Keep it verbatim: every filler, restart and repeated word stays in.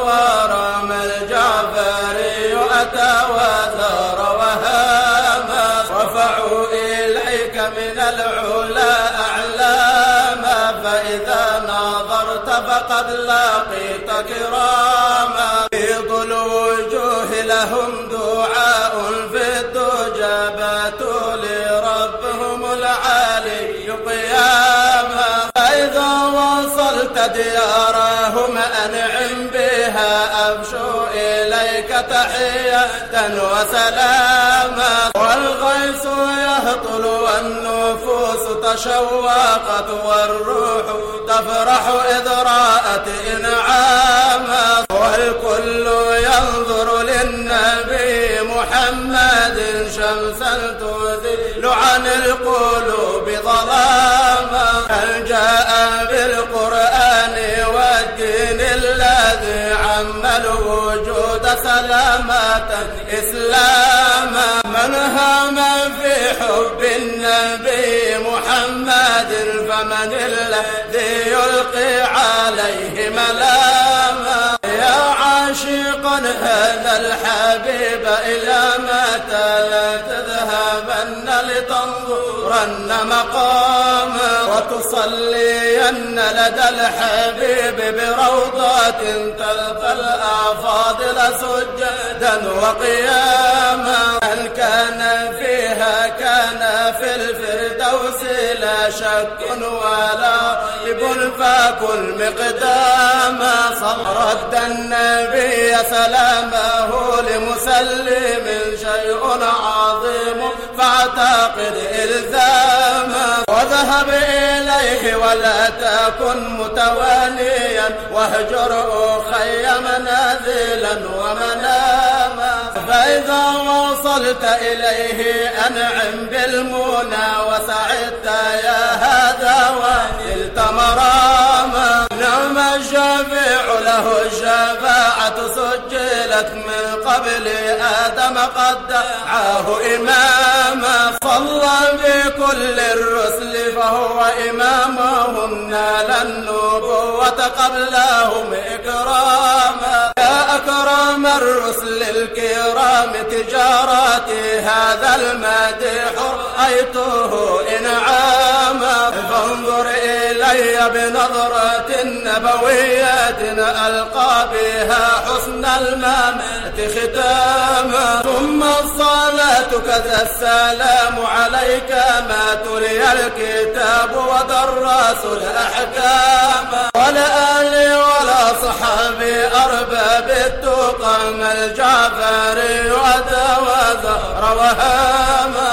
ورام الجعفري أتى وثار وهاما، رفعوا إليك من العلا أعلاما، فإذا ناظرت فقد لاقيت كراما. بيض الوجوه لهم دعاء في الدجى، باتوا لربهم العالي قياما. فإذا وصلت ديارهم أنعم بها، أبشوا إليك تحية وسلاما. والغيث يهطل والنفوس تشوقت، والروح تفرح إذ رأت إنعاما. والكل ينظر للنبي محمد، شمسا تذل عن القلوب ظلاما. هل جاء بالقرآن والدين الذي عم الوجود سلامة إسلاما. من هام في حب النبي محمد، فمن الذي يلقي عليه ملاما. يا عاشقا هذا الحبيب إلى متى لا تذهبن لتنظرن مقاما، وتصلين لدى الحبيب بروضات تلقى الأفاضل سجدا وقياما. هل كان فيها كان في الفردوس لا شك ولا ريب، فكل مقداما. رد النبي سلامه لمسلم شيء عظيم، فاعتقد إلزاما. وذهب إليه ولا تكن متوانيا، واهجر أخي منازلا ومناما. فإذا وصلت إليه أنعم بالمنى، وسعدت يا هذا ونلت مراما. نعم الشفيع له الشفاعة سجلت من قبل آدم قد دعاه إماما. صلى بكل الرسل فهو إمامهم، نال النبوة قبلهم إكراما. يا أكرم الرسل الكرام تجاراتي، هذا المديح رأيته إنعاما. فانظر إلي بنظرة نبوية ألقى بها حسن الممات ختاما. ثم الصلاة كذا السلام عليك، ما تلي الكتاب ودرس الأحكام. ولا آلي ولا صحابي أرباب التقى، ما الجعفري أتى وزهر وهاما.